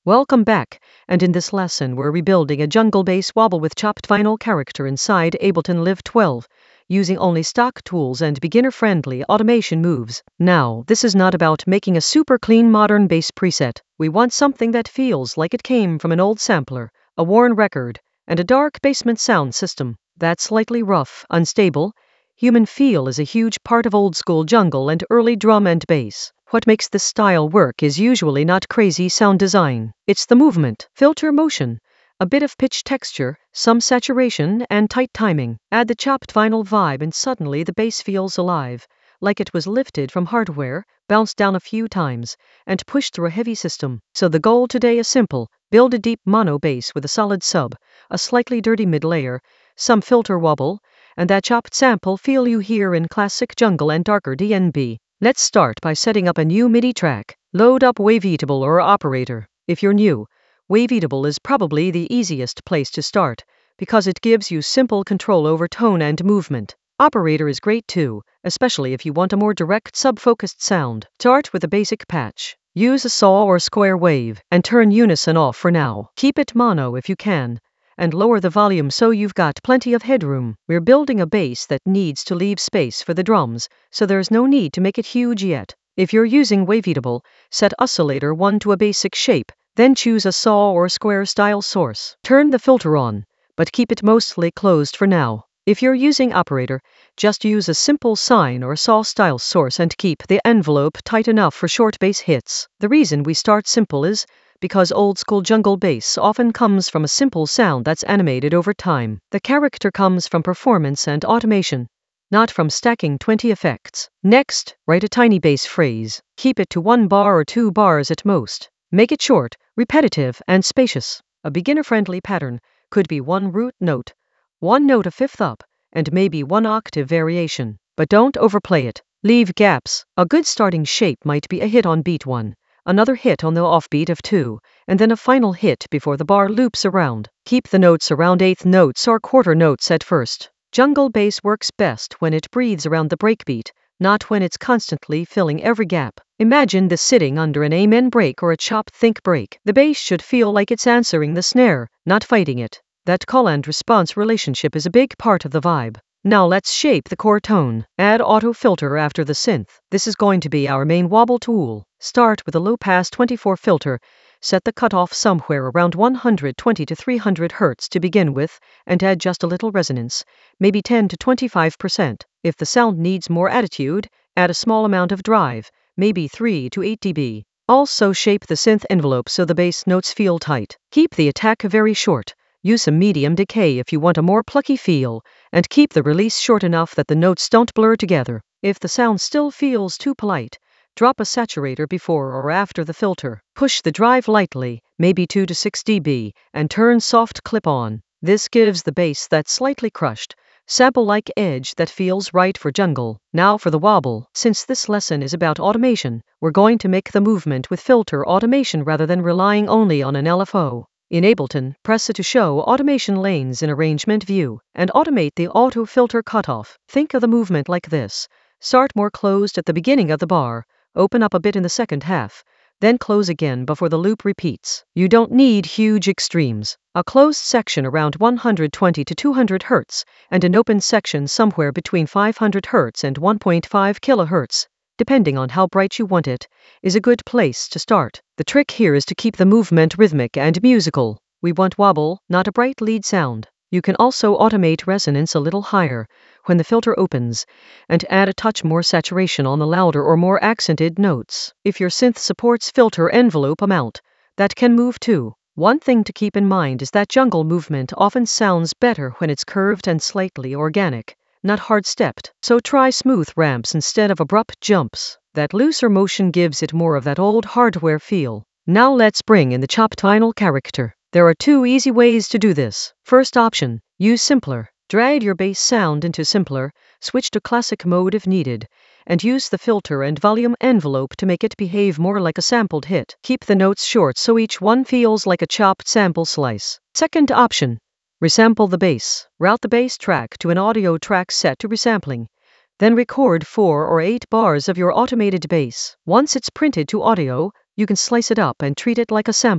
Welcome back, and in this lesson we're rebuilding a jungle bass wobble with chopped vinyl character inside Ableton Live 12, using only stock tools and beginner-friendly automation moves. Now, this is not about making a super clean modern bass preset. We want something that feels like it came from an old sampler, a worn record, and a dark basement sound system. That slightly rough, unstable, human feel is a huge part of old-school jungle and early drum and bass. What makes this style work is usually not crazy sound design. It's the movement, filter motion, a bit of pitch texture, some saturation, and tight timing. Add the chopped vinyl vibe and suddenly the bass feels alive, like it was lifted from hardware, bounced down a few times, and pushed through a heavy system. So the goal today is simple. Build a deep mono bass with a solid sub, a slightly dirty mid layer, some filter wobble, and that chopped sample feel you hear in classic jungle and darker DnB. Let's start by setting up a new MIDI track. Load up Waveatable or Operator. If you're new, Waveatable is probably the easiest place to start, because it gives you simple control over tone and movement. Operator is great too, especially if you want a more direct sub-focused sound. Start with a basic patch. Use a saw or square wave, and turn unison off for now. Keep it mono if you can, and lower the volume so you've got plenty of headroom. We're building a bass that needs to leave space for the drums, so there's no need to make it huge yet. If you're using Waveatable, set oscillator 1 to a basic shape, then choose a saw or square style source. Turn the filter on, but keep it mostly closed for now. If you're using Operator, just use a simple sine or saw style source and keep the envelope tight enough for short bass hits. The reason we start simple is because old-school jungle bass often comes from a simple sound that's animated over time. The character comes from performance and automation, not from stacking 20 effects. Next, write a tiny bass phrase. Keep it to 1 bar or 2 bars at most. Make it short, repetitive, and spacious. A beginner-friendly pattern could be 1 root note, 1 note a fifth up, and maybe 1 octave variation. But don't overplay it. Leave gaps. A good starting shape might be a hit on beat 1, another hit on the offbeat of 2, and then a final hit before the bar loops around. Keep the notes around eighth notes or quarter notes at first. Jungle bass works best when it breathes around the breakbeat, not when it's constantly filling every gap. Imagine this sitting under an amen break or a chop think break. The bass should feel like it's answering the snare, not fighting it. That call and response relationship is a big part of the vibe. Now let's shape the core tone. Add auto filter after the synth. This is going to be our main wobble tool. Start with a low-pass 24 filter. Set the cutoff somewhere around 120 to 300 Hz to begin with, and add just a little resonance, maybe 10 to 25%. If the sound needs more attitude, add a small amount of drive, maybe 3 to 8 dB. Also shape the synth envelope so the bass notes feel tight. Keep the attack very short. Use some medium decay if you want a more plucky feel, and keep the release short enough that the notes don't blur together. If the sound still feels too polite, drop a saturator before or after the filter. Push the drive lightly, maybe 2 to 6 dB, and turn soft clip on. This gives the bass that slightly crushed, sample-like edge that feels right for jungle. Now for the wobble. Since this lesson is about automation, we're going to make the movement with filter automation rather than relying only on an LFO. In Ableton, press it to show automation lanes in Arrangement View, and automate the auto filter cutoff. Think of the movement like this. Start more closed at the beginning of the bar, open up a bit in the second half, then close again before the loop repeats. You don't need huge extremes. A closed section around 120 to 200 Hz, and an open section somewhere between 500 Hz and 1.5 kHz, depending on how bright you want it, is a good place to start. The trick here is to keep the movement rhythmic and musical. We want wobble, not a bright lead sound. You can also automate resonance a little higher when the filter opens, and add a touch more saturation on the louder or more accented notes. If your synth supports filter envelope amount, that can move too. One thing to keep in mind is that jungle movement often sounds better when it's curved and slightly organic, not hard-stepped. So try smooth ramps instead of abrupt jumps. That looser motion gives it more of that old hardware feel. Now let's bring in the chopped vinyl character. There are 2 easy ways to do this. First option, use Simpler. Drag your bass sound into Simpler, switch to classic mode if needed, and use the filter and volume envelope to make it behave more like a sampled hit. Keep the notes short so each one feels like a chopped sample slice. Second option, resample the bass. Route the bass track to an audio track set to resampling. Then record 4 or 8 bars of your automated bass. Once it's printed to audio, you can slice it up and treat it like a sample.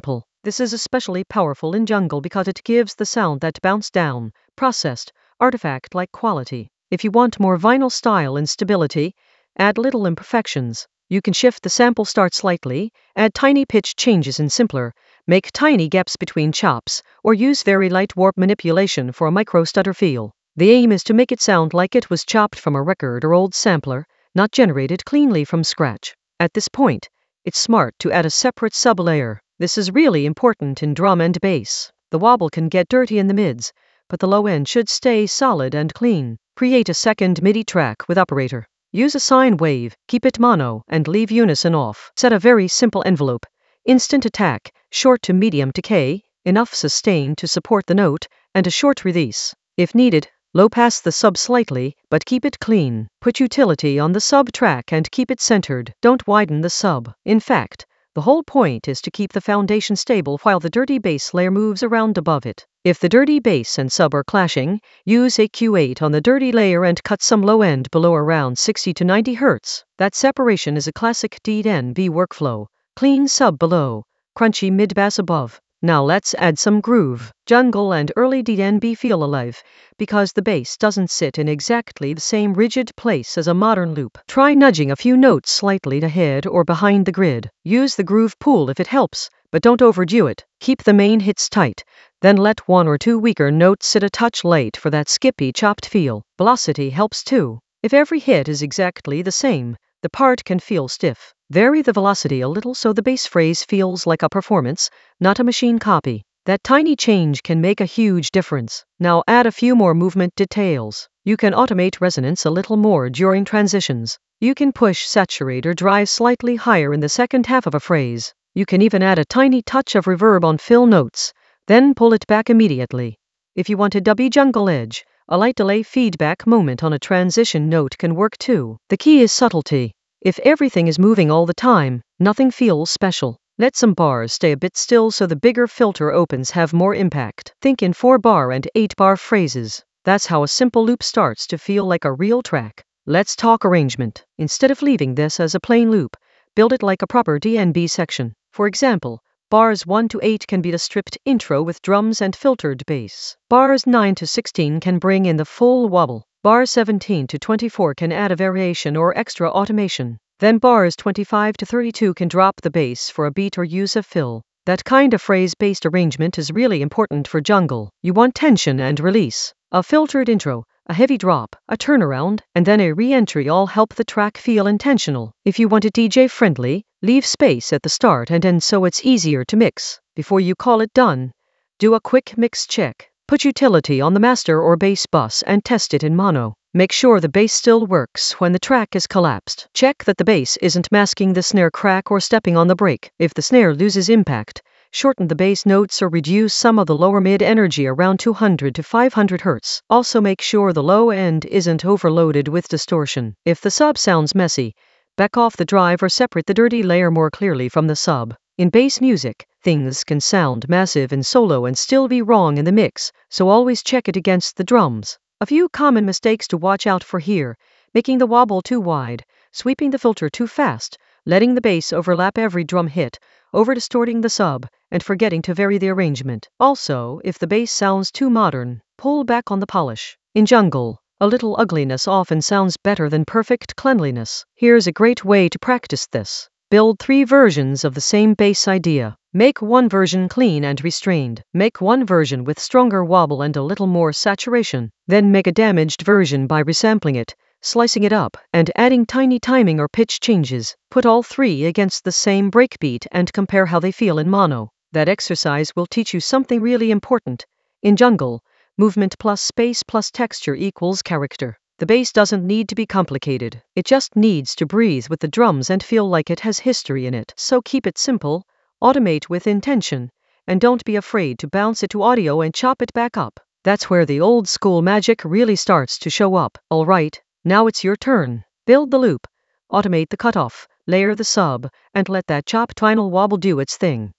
This is especially powerful in jungle because it gives the sound that bounce down, processed, artifact-like quality. If you want more vinyl style and stability, add little imperfections. You can shift the sample start slightly, add tiny pitch changes in simpler, make tiny gaps between chops, or use very light warp manipulation for a micro stutter feel. The aim is to make it sound like it was chopped from a record or old sampler, not generated cleanly from scratch. At this point, it's smart to add a separate sub-layer. This is really important in drum and bass. The wobble can get dirty in the mids, but the low end should stay solid and clean. Create a second MIDI track with operator. Use a sine wave, keep it mono, and leave unison off. Set a very simple envelope. Instant attack, short to medium decay, enough sustain to support the note, and a short release. If needed, low pass the sub slightly, but keep it clean. Put utility on the sub track and keep it centered. Don't widen the sub. In fact, the whole point is to keep the foundation stable while the dirty bass layer moves around above it. If the dirty bass and sub are clashing, use a Q8 on the dirty layer and cut some low end below around 60 to 90 Hz. That separation is a classic DNB workflow. Clean sub below, crunchy mid bass above. Now let's add some groove. Jungle and early DNB feel alive, because the bass doesn't sit in exactly the same rigid place as a modern loop. Try nudging a few notes slightly ahead or behind the grid. Use the groove pool if it helps, but don't overdo it. Keep the main hits tight, then let one or two weaker notes sit a touch late for that skippy chopped feel. Velocity helps too. If every hit is exactly the same, the part can feel stiff. Vary the velocity a little so the bass phrase feels like a performance, not a machine copy. That tiny change can make a huge difference. Now add a few more movement details. You can automate resonance a little more during transitions. You can push saturate or drive slightly higher in the second half of a phrase. You can even add a tiny touch of reverb on fill notes, then pull it back immediately. If you want a dubby jungle edge, a light delay feedback moment on a transition note can work too. The key is subtlety. If everything is moving all the time, nothing feels special. Let some bars stay a bit still so the bigger filter opens have more impact. Think in 4-bar and 8-bar phrases. That's how a simple loop starts to feel like a real track. Let's talk arrangement. Instead of leaving this as a plain loop, build it like a proper DNB section. For example, bars 1 to 8 can be the stripped intro with drums and filtered bass. Bars 9 to 16 can bring in the full wobble. Bars 17 to 24 can add a variation or extra automation. Then bars 25 to 32 can drop the bass for a beat or use a fill. That kind of phrase-based arrangement is really important for jungle. You want tension and release. A filtered intro, a heavy drop, a turnaround, and then a re-entry all help the track feel intentional. If you want it DJ-friendly, leave space at the start and end so it's easier to mix. Before you call it done, do a quick mix check. Put utility on the master or bass bus and test it in mono. Make sure the bass still works when the track is collapsed. Check that the bass isn't masking the snare crack or stepping on the brake. If the snare loses impact, shorten the bass notes or reduce some of the lower mid energy around 200 to 500 Hz. Also make sure the low end isn't overloaded with distortion. If the sub sounds messy, back off the drive or separate the dirty layer more clearly from the sub. In bass music, things can sound massive in solo and still be wrong in the mix, so always check it against the drums. A few common mistakes to watch out for here: making the wobble too wide, sweeping the filter too fast, letting the bass overlap every drum hit, over-distorting the sub, and forgetting to vary the arrangement. Also, if the bass sounds too modern, pull back on the polish. In jungle, a little ugliness often sounds better than perfect cleanliness. Here's a great way to practice this. Build 3 versions of the same bass idea. Make one version clean and restrained. Make one version with stronger wobble and a little more saturation. Then make a damaged version by resampling it, slicing it up, and adding tiny timing or pitch changes. Put all 3 against the same breakbeat and compare how they feel in mono. That exercise will teach you something really important. In jungle, movement plus space plus texture equals character. The bass doesn't need to be complicated. It just needs to breathe with the drums and feel like it has history in it. So keep it simple, automate with intention, and don't be afraid to bounce it to audio and chop it back up. That's where the old school magic really starts to show up. Alright, now it's your turn. Build the loop, automate the cutoff, layer the sub, and let that chopped vinyl wobble do its thing.